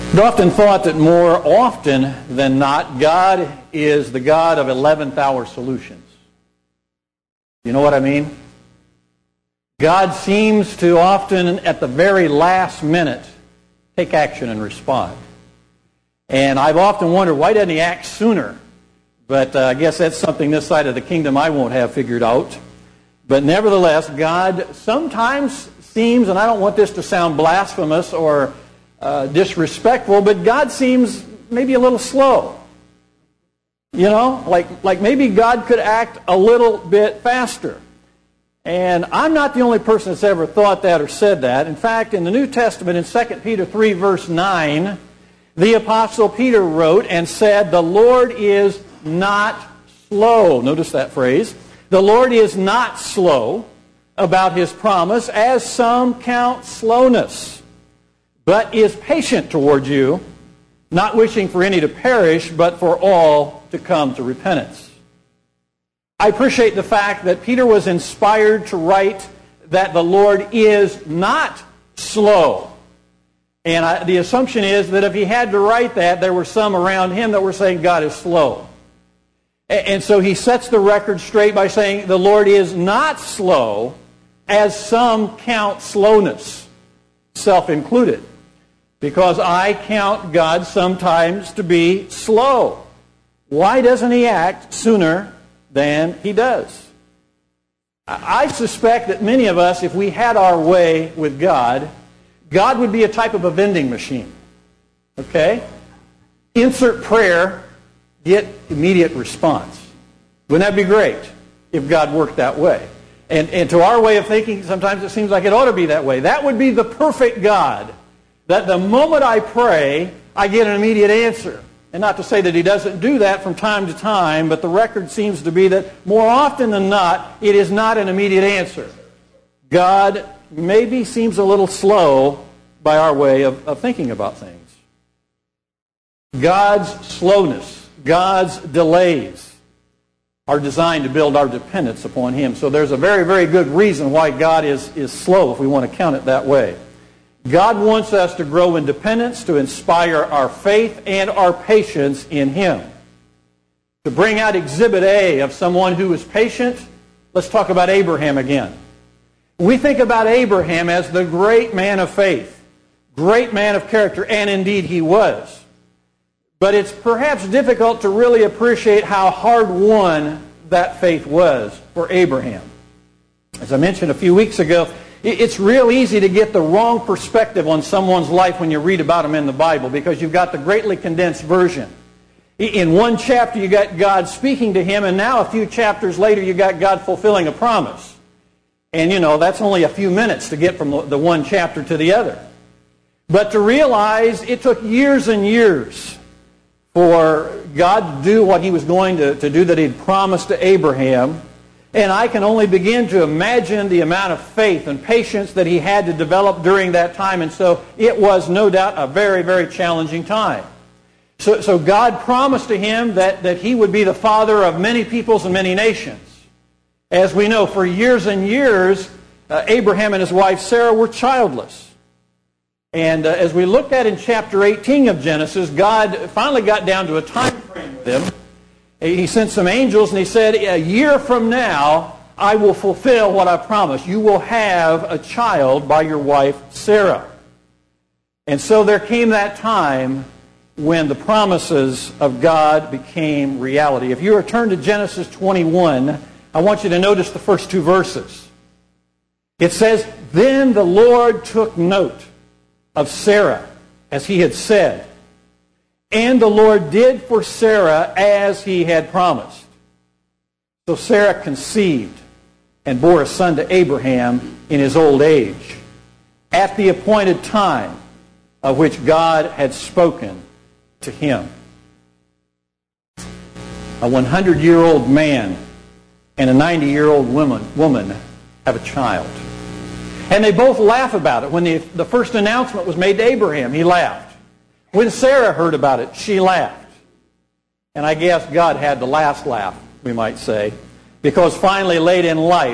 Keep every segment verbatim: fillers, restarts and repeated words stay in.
I've often thought that more often than not, God is the God of eleventh hour solutions. You know what I mean? God seems to often, at the very last minute, take action and respond. And I've often wondered, why doesn't He act sooner? But uh, I guess that's something this side of the kingdom I won't have figured out. But nevertheless, God sometimes seems, and I don't want this to sound blasphemous or uh, disrespectful, but God seems maybe a little slow. You know, like, like maybe God could act a little bit faster. And I'm not the only person that's ever thought that or said that. In fact, in the New Testament, in Second Peter three, verse nine, the Apostle Peter wrote and said, "The Lord is not slow." Notice that phrase. The Lord is not slow about His promise, as some count slowness, but is patient toward you, not wishing for any to perish, but for all to come to repentance. I appreciate the fact that Peter was inspired to write that the Lord is not slow. And I, the assumption is that if he had to write that, there were some around him that were saying God is slow. And, and so he sets the record straight by saying the Lord is not slow, as some count slowness, self included. Because I count God sometimes to be slow. Why doesn't He act sooner than He does? I suspect that many of us, if we had our way with God, God would be a type of a vending machine. Okay? Insert prayer, get immediate response. Wouldn't that be great if God worked that way? And, and to our way of thinking, sometimes it seems like it ought to be that way. That would be the perfect God. That the moment I pray, I get an immediate answer. And not to say that He doesn't do that from time to time, but the record seems to be that more often than not, it is not an immediate answer. God maybe seems a little slow by our way of, of thinking about things. God's slowness, God's delays are designed to build our dependence upon Him. So there's a very, very good reason why God is, is slow, if we want to count it that way. God wants us to grow in dependence, to inspire our faith and our patience in Him. To bring out Exhibit A of someone who is patient, let's talk about Abraham again. We think about Abraham as the great man of faith, great man of character, and indeed he was. But it's perhaps difficult to really appreciate how hard-won that faith was for Abraham. As I mentioned a few weeks ago, it's real easy to get the wrong perspective on someone's life when you read about them in the Bible, because you've got the greatly condensed version. In one chapter you got God speaking to him, and now a few chapters later you got God fulfilling a promise. And you know, that's only a few minutes to get from the one chapter to the other. But to realize it took years and years for God to do what He was going to, to do that He'd promised to Abraham. And I can only begin to imagine the amount of faith and patience that he had to develop during that time. And so it was no doubt a very, very challenging time. So, so God promised to him that, that he would be the father of many peoples and many nations. As we know, for years and years, uh, Abraham and his wife Sarah were childless. And uh, as we looked at in chapter eighteen of Genesis, God finally got down to a time frame with them. He sent some angels and He said, a year from now, I will fulfill what I promised. You will have a child by your wife, Sarah. And so there came that time when the promises of God became reality. If you return to Genesis twenty-one, I want you to notice the first two verses. It says, "Then the Lord took note of Sarah, as He had said. And the Lord did for Sarah as He had promised. So Sarah conceived and bore a son to Abraham in his old age, at the appointed time of which God had spoken to him." A hundred-year-old man and a ninety-year-old woman, woman have a child. And they both laugh about it. When the, the first announcement was made to Abraham, he laughed. When Sarah heard about it, she laughed. And I guess God had the last laugh, we might say, because finally late in life,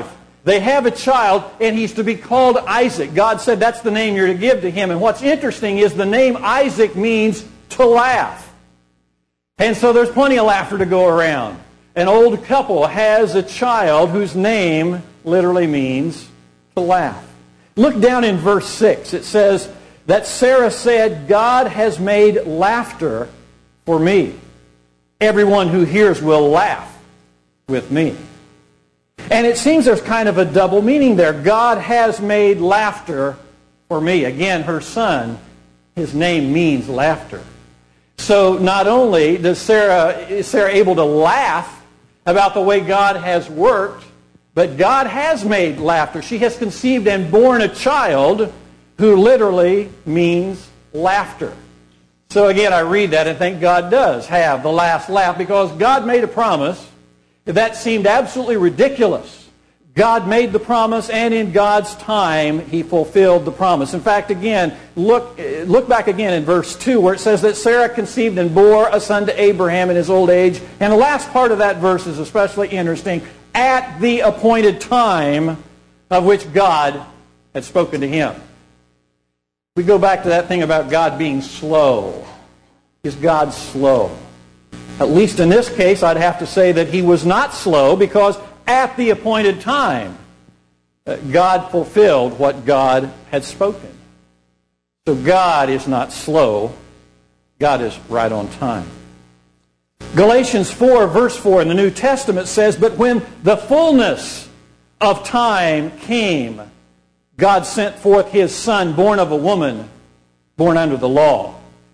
They have a child, and he's to be called Isaac. God said that's the name you're to give to him. And what's interesting is the name Isaac means to laugh. And so there's plenty of laughter to go around. An old couple has a child whose name literally means to laugh. Look down in verse six. It says that Sarah said, God has made laughter for me. Everyone who hears will laugh with me. And it seems there's kind of a double meaning there. God has made laughter for me. Again, her son, his name means laughter. So not only does Sarah, is Sarah able to laugh about the way God has worked, but God has made laughter. She has conceived and born a child who literally means laughter. So again, I read that and think God does have the last laugh, because God made a promise that seemed absolutely ridiculous. God made the promise, and in God's time, He fulfilled the promise. In fact, again, look, look back again in verse two, where it says that Sarah conceived and bore a son to Abraham in his old age. And the last part of that verse is especially interesting. At the appointed time of which God had spoken to him. We go back to that thing about God being slow. Is God slow? At least in this case, I'd have to say that He was not slow, because at the appointed time, God fulfilled what God had spoken. So God is not slow. God is right on time. Galatians four, verse four in the New Testament says, but when the fullness of time came, God sent forth His Son, born of a woman, born under the law.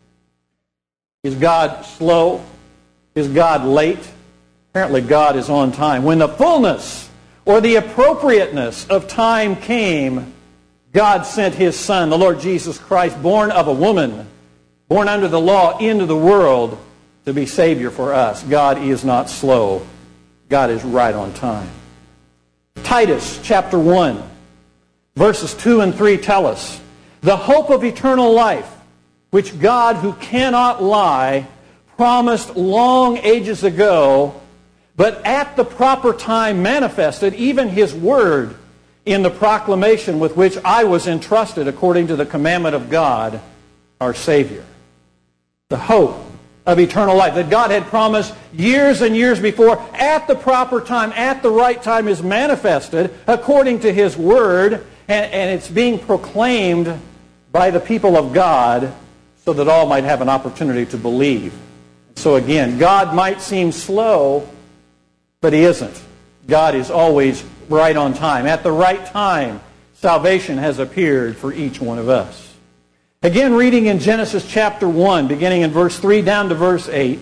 Is God slow? Is God late? Apparently God is on time. When the fullness or the appropriateness of time came, God sent His Son, the Lord Jesus Christ, born of a woman, born under the law, into the world to be Savior for us. God is not slow. God is right on time. Titus chapter one, verses two and three tell us, the hope of eternal life, which God, who cannot lie, promised long ages ago, but at the proper time manifested, even His word, in the proclamation with which I was entrusted according to the commandment of God, our Savior. The hope of eternal life that God had promised years and years before, at the proper time, at the right time, is manifested according to His word, and, and it's being proclaimed by the people of God so that all might have an opportunity to believe. So again, God might seem slow, but He isn't. God is always right on time. At the right time, salvation has appeared for each one of us. Again, reading in Genesis chapter one, beginning in verse three down to verse eight,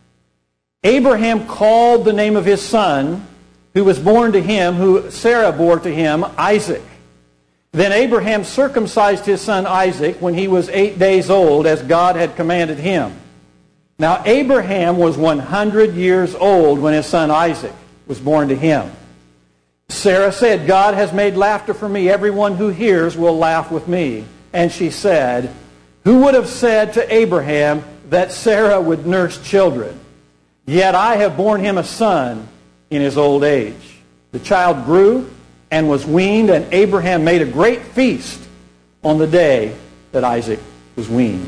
Abraham called the name of his son, who was born to him, who Sarah bore to him, Isaac. Then Abraham circumcised his son Isaac when he was eight days old, as God had commanded him. Now Abraham was one hundred years old when his son Isaac was born to him. Sarah said, God has made laughter for me. Everyone who hears will laugh with me. And she said, who would have said to Abraham that Sarah would nurse children? Yet I have borne him a son in his old age. The child grew and was weaned, and Abraham made a great feast on the day that Isaac was weaned.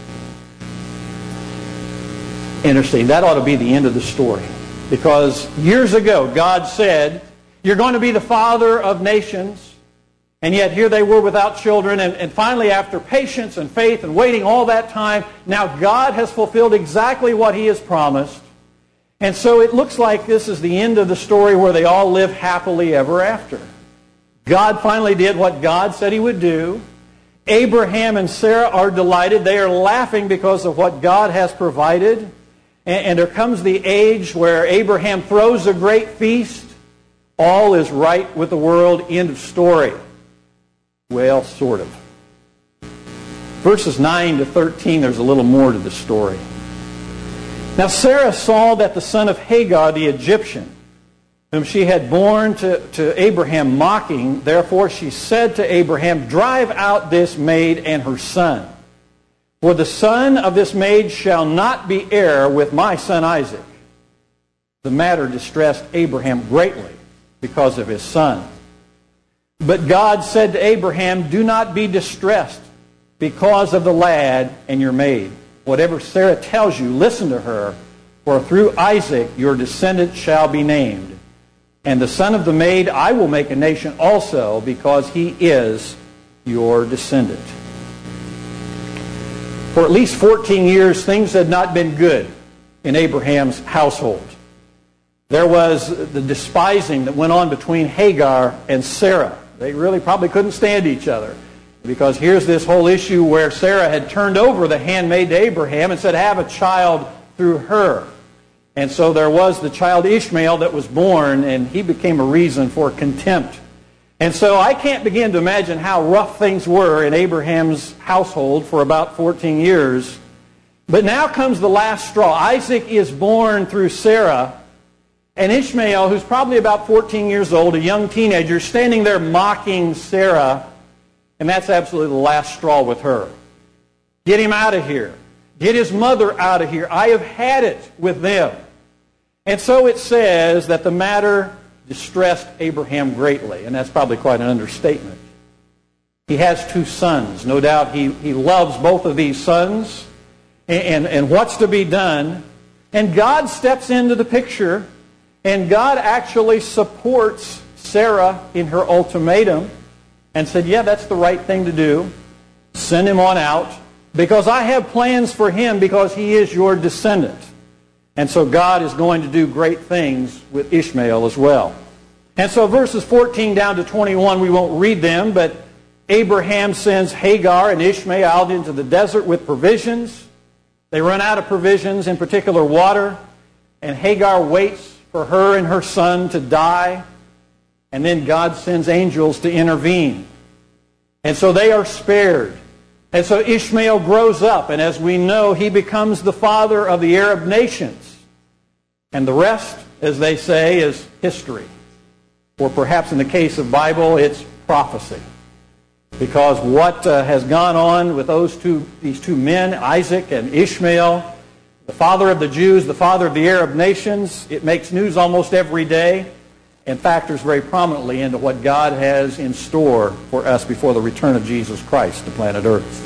Interesting. That ought to be the end of the story. Because years ago, God said, you're going to be the father of nations. And yet here they were without children. And, and finally, after patience and faith and waiting all that time, now God has fulfilled exactly what He has promised. And so it looks like this is the end of the story where they all live happily ever after. God finally did what God said He would do. Abraham and Sarah are delighted. They are laughing because of what God has provided. And, and there comes the age where Abraham throws a great feast. All is right with the world. End of story. Well, sort of. Verses nine to thirteen, there's a little more to the story. Now Sarah saw that the son of Hagar the Egyptian, whom she had borne to, to Abraham, mocking, therefore she said to Abraham, drive out this maid and her son. For the son of this maid shall not be heir with my son Isaac. The matter distressed Abraham greatly because of his son. But God said to Abraham, do not be distressed because of the lad and your maid. Whatever Sarah tells you, listen to her, for through Isaac your descendant shall be named. And the son of the maid I will make a nation also, because he is your descendant. For at least fourteen years, things had not been good in Abraham's household. There was the despising that went on between Hagar and Sarah. They really probably couldn't stand each other. Because here's this whole issue where Sarah had turned over the handmaid to Abraham and said, have a child through her. And so there was the child Ishmael that was born, and he became a reason for contempt. And so I can't begin to imagine how rough things were in Abraham's household for about fourteen years. But now comes the last straw. Isaac is born through Sarah. And Ishmael, who's probably about fourteen years old, a young teenager, standing there mocking Sarah. And that's absolutely the last straw with her. Get him out of here. Get his mother out of here. I have had it with them. And so it says that the matter distressed Abraham greatly. And that's probably quite an understatement. He has two sons. No doubt he, he loves both of these sons. And, and, and what's to be done? And God steps into the picture. And God actually supports Sarah in her ultimatum and said, yeah, that's the right thing to do. Send him on out because I have plans for him because he is your descendant. And so God is going to do great things with Ishmael as well. And so verses fourteen down to twenty-one, we won't read them, but Abraham sends Hagar and Ishmael out into the desert with provisions. They run out of provisions, in particular water, and Hagar waits for her and her son to die, and then God sends angels to intervene. And so they are spared. And so Ishmael grows up, and as we know, he becomes the father of the Arab nations. And the rest, as they say, is history. Or perhaps in the case of Bible, it's prophecy. Because what uh, has gone on with those two, these two men, Isaac and Ishmael, the father of the Jews, the father of the Arab nations, it makes news almost every day and factors very prominently into what God has in store for us before the return of Jesus Christ to planet Earth.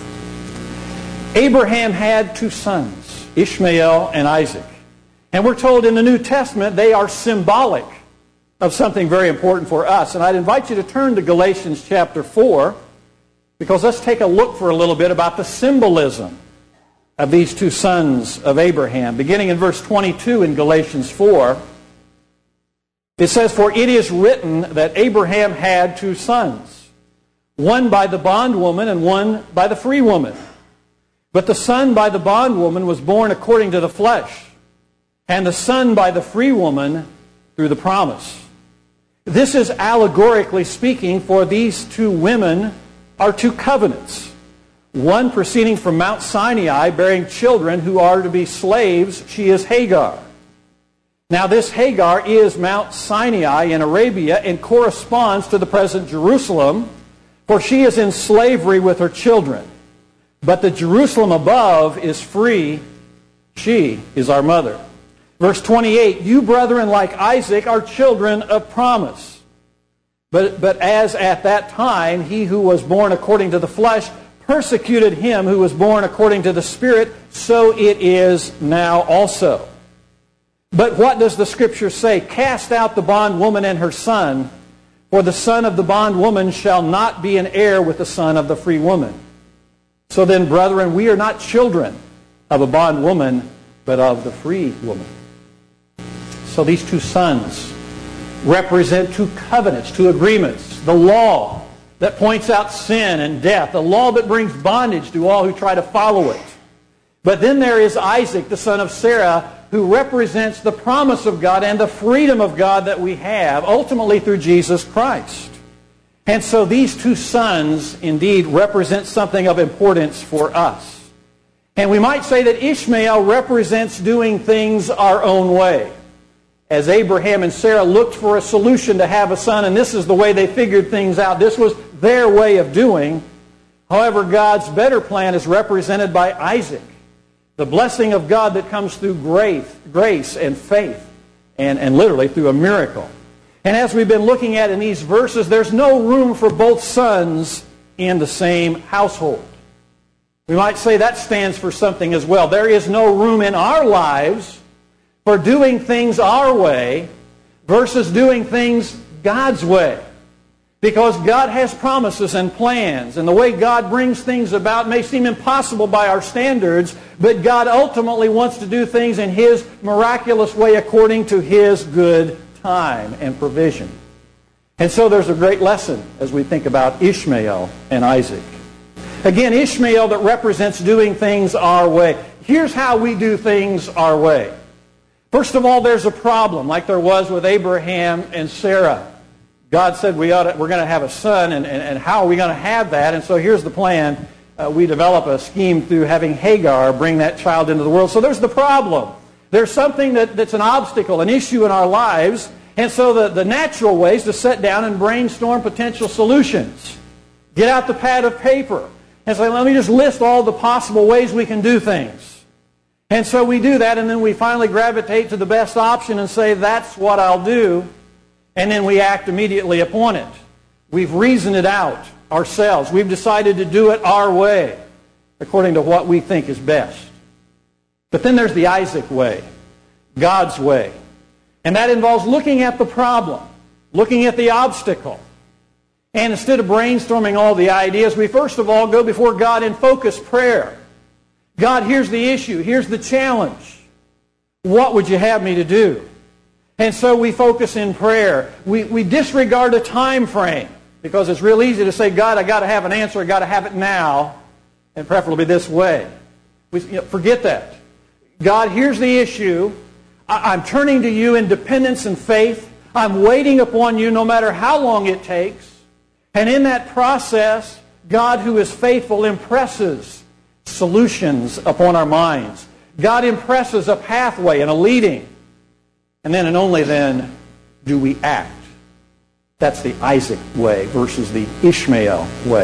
Abraham had two sons, Ishmael and Isaac. And we're told in the New Testament they are symbolic of something very important for us. And I'd invite you to turn to Galatians chapter four, because let's take a look for a little bit about the symbolism of these two sons of Abraham. Beginning in verse twenty-two in Galatians four, it says, for it is written that Abraham had two sons, one by the bondwoman and one by the free woman. But the son by the bondwoman was born according to the flesh, and the son by the free woman through the promise. This is allegorically speaking, for these two women are two covenants. One proceeding from Mount Sinai, bearing children who are to be slaves. She is Hagar. Now this Hagar is Mount Sinai in Arabia and corresponds to the present Jerusalem, for she is in slavery with her children. But the Jerusalem above is free. She is our mother. Verse twenty-eight, you brethren like Isaac are children of promise. But, but as at that time he who was born according to the flesh persecuted him who was born according to the Spirit, so it is now also. But what does the Scripture say? Cast out the bondwoman and her son, for the son of the bondwoman shall not be an heir with the son of the free woman. So then, brethren, we are not children of a bondwoman, but of the free woman. So these two sons represent two covenants, two agreements. The law that points out sin and death. The law that brings bondage to all who try to follow it. But then there is Isaac, the son of Sarah, who represents the promise of God and the freedom of God that we have, ultimately through Jesus Christ. And so these two sons indeed represent something of importance for us. And we might say that Ishmael represents doing things our own way. As Abraham and Sarah looked for a solution to have a son, and this is the way they figured things out. This was their way of doing. However, God's better plan is represented by Isaac. The blessing of God that comes through grace, grace and faith, and, and literally through a miracle. And as we've been looking at in these verses, there's no room for both sons in the same household. We might say that stands for something as well. There is no room in our lives for doing things our way versus doing things God's way. Because God has promises and plans, and the way God brings things about may seem impossible by our standards, but God ultimately wants to do things in His miraculous way according to His good time and provision. And so there's a great lesson as we think about Ishmael and Isaac. Again, Ishmael that represents doing things our way. Here's how we do things our way. First of all, there's a problem, like there was with Abraham and Sarah. God said we ought to, we're going to have a son, and, and, and how are we going to have that? And so here's the plan. Uh, we develop a scheme through having Hagar bring that child into the world. So there's the problem. There's something that, that's an obstacle, an issue in our lives. And so the, the natural way is to sit down and brainstorm potential solutions. Get out the pad of paper and say, let me just list all the possible ways we can do things. And so we do that, and then we finally gravitate to the best option and say, that's what I'll do. And then we act immediately upon it. We've reasoned it out ourselves. We've decided to do it our way, according to what we think is best. But then there's the Isaac way, God's way. And that involves looking at the problem, looking at the obstacle. And instead of brainstorming all the ideas, we first of all go before God in focused prayer. God, here's the issue. Here's the challenge. What would you have me to do? And so we focus in prayer. We, we disregard a time frame because it's real easy to say, God, I got to have an answer. I got to have it now, and preferably this way. We you know, forget that. God, here's the issue. I, I'm turning to you in dependence and faith. I'm waiting upon you no matter how long it takes. And in that process, God, who is faithful, impresses solutions upon our minds. God impresses a pathway and a leading. And then and only then do we act. That's the Isaac way versus the Ishmael way.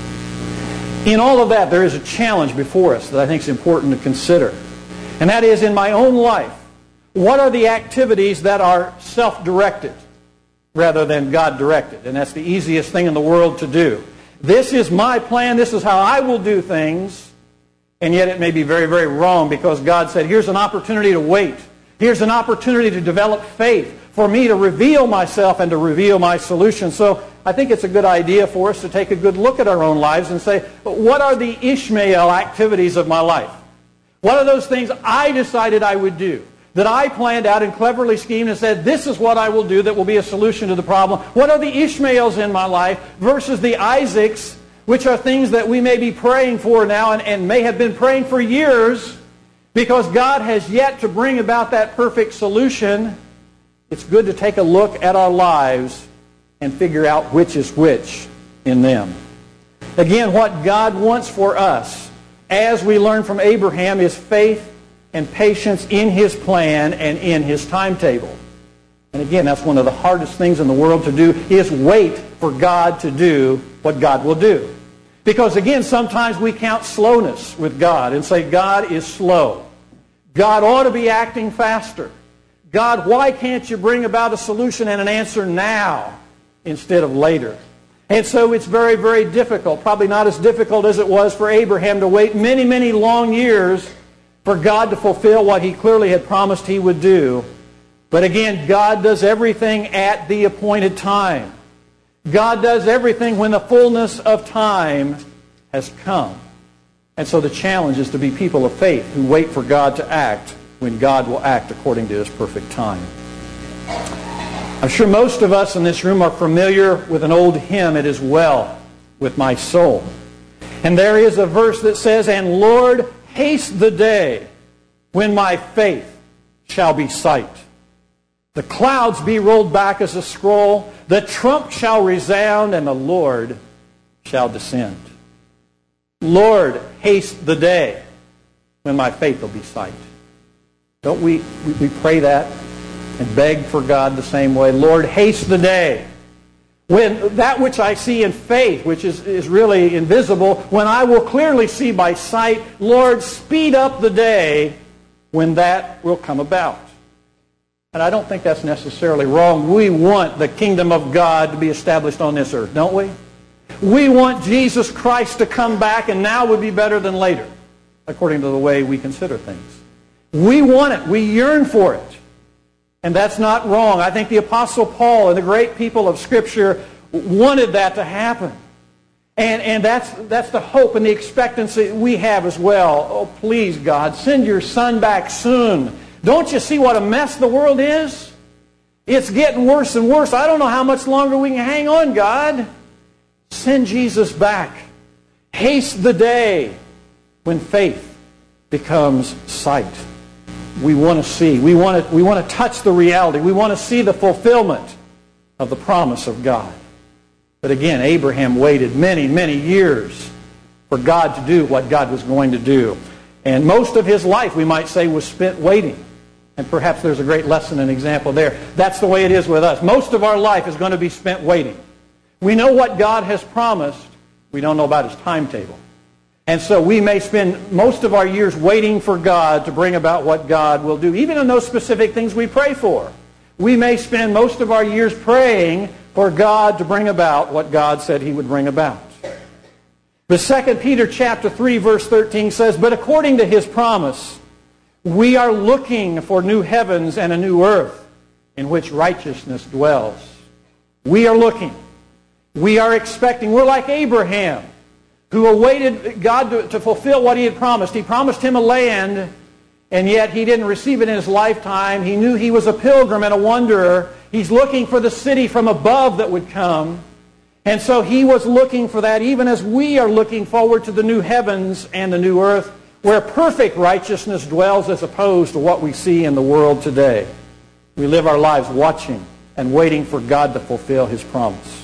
In all of that, there is a challenge before us that I think is important to consider. And that is, in my own life, what are the activities that are self-directed rather than God-directed? And that's the easiest thing in the world to do. This is my plan. This is how I will do things. And yet it may be very, very wrong because God said, here's an opportunity to wait. Here's an opportunity to develop faith, for me to reveal myself and to reveal my solution. So I think it's a good idea for us to take a good look at our own lives and say, what are the Ishmael activities of my life? What are those things I decided I would do, that I planned out and cleverly schemed and said, this is what I will do that will be a solution to the problem? What are the Ishmaels in my life versus the Isaacs, which are things that we may be praying for now and, and may have been praying for years, because God has yet to bring about that perfect solution? It's good to take a look at our lives and figure out which is which in them. Again, what God wants for us, as we learn from Abraham, is faith and patience in His plan and in His timetable. And again, that's one of the hardest things in the world to do, is wait for God to do what God will do. Because again, sometimes we count slowness with God and say, God is slow. God ought to be acting faster. God, why can't you bring about a solution and an answer now instead of later? And so it's very, very difficult. Probably not as difficult as it was for Abraham to wait many, many long years for God to fulfill what He clearly had promised He would do. But again, God does everything at the appointed time. God does everything when the fullness of time has come. And so the challenge is to be people of faith who wait for God to act when God will act according to His perfect time. I'm sure most of us in this room are familiar with an old hymn, "It Is Well With My Soul." And there is a verse that says, "And Lord, haste the day when my faith shall be sight. The clouds be rolled back as a scroll, the trump shall resound, and the Lord shall descend." Lord, haste the day when my faith will be sight. Don't we, we, we pray that and beg for God the same way? Lord, haste the day when that which I see in faith, which is, is really invisible, when I will clearly see by sight, Lord, speed up the day when that will come about. And I don't think that's necessarily wrong. We want the kingdom of God to be established on this earth, don't we? We want Jesus Christ to come back, and now would be better than later, according to the way we consider things. We want it. We yearn for it. And that's not wrong. I think the Apostle Paul and the great people of Scripture wanted that to happen. And, and that's, that's the hope and the expectancy we have as well. Oh, please, God, send your Son back soon. Don't you see what a mess the world is? It's getting worse and worse. I don't know how much longer we can hang on, God. Send Jesus back. Haste the day when faith becomes sight. We want to see. We want to, we want to touch the reality. We want to see the fulfillment of the promise of God. But again, Abraham waited many, many years for God to do what God was going to do. And most of his life, we might say, was spent waiting. And perhaps there's a great lesson and example there. That's the way it is with us. Most of our life is going to be spent waiting. We know what God has promised. We don't know about His timetable. And so we may spend most of our years waiting for God to bring about what God will do, even in those specific things we pray for. We may spend most of our years praying for God to bring about what God said He would bring about. But Second Peter chapter three, verse thirteen says, "But according to His promise, we are looking for new heavens and a new earth in which righteousness dwells." We are looking. We are expecting. We're like Abraham, who awaited God to, to fulfill what He had promised. He promised him a land, and yet he didn't receive it in his lifetime. He knew he was a pilgrim and a wanderer. He's looking for the city from above that would come. And so he was looking for that, even as we are looking forward to the new heavens and the new earth, where perfect righteousness dwells as opposed to what we see in the world today. We live our lives watching and waiting for God to fulfill His promise.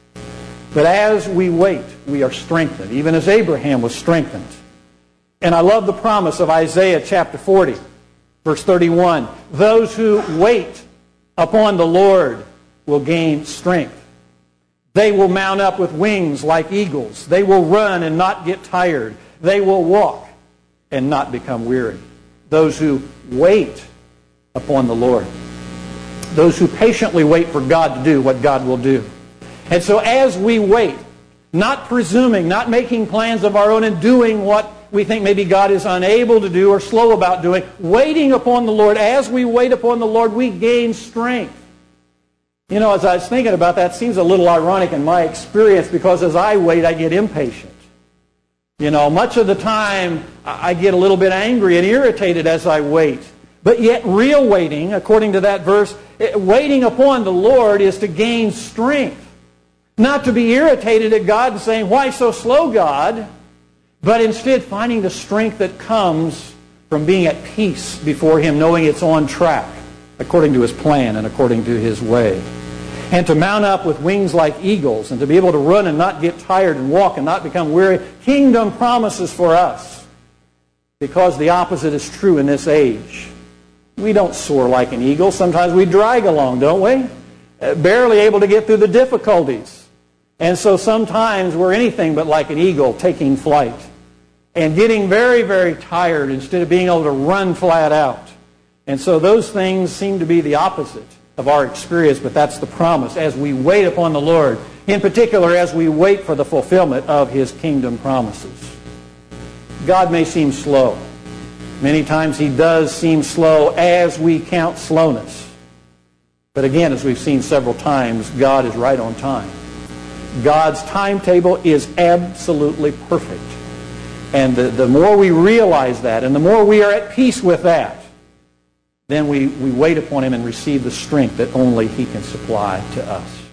But as we wait, we are strengthened, even as Abraham was strengthened. And I love the promise of Isaiah chapter forty, verse thirty-one. "Those who wait upon the Lord will gain strength. They will mount up with wings like eagles. They will run and not get tired. They will walk and not become weary." Those who wait upon the Lord. Those who patiently wait for God to do what God will do. And so as we wait, not presuming, not making plans of our own and doing what we think maybe God is unable to do or slow about doing, waiting upon the Lord, as we wait upon the Lord, we gain strength. You know, as I was thinking about that, it seems a little ironic in my experience, because as I wait, I get impatient. You know, much of the time, I get a little bit angry and irritated as I wait. But yet, real waiting, according to that verse, waiting upon the Lord is to gain strength. Not to be irritated at God and saying, "Why so slow, God?" But instead finding the strength that comes from being at peace before Him, knowing it's on track, according to His plan and according to His way. And to mount up with wings like eagles, and to be able to run and not get tired and walk and not become weary. Kingdom promises for us, because the opposite is true in this age. We don't soar like an eagle. Sometimes we drag along, don't we? Barely able to get through the difficulties. And so sometimes we're anything but like an eagle taking flight and getting very, very tired instead of being able to run flat out. And so those things seem to be the opposite of our experience, but that's the promise as we wait upon the Lord, in particular as we wait for the fulfillment of His kingdom promises. God may seem slow. Many times He does seem slow as we count slowness. But again, as we've seen several times, God is right on time. God's timetable is absolutely perfect. And the, the more we realize that, and the more we are at peace with that, then we, we wait upon Him and receive the strength that only He can supply to us.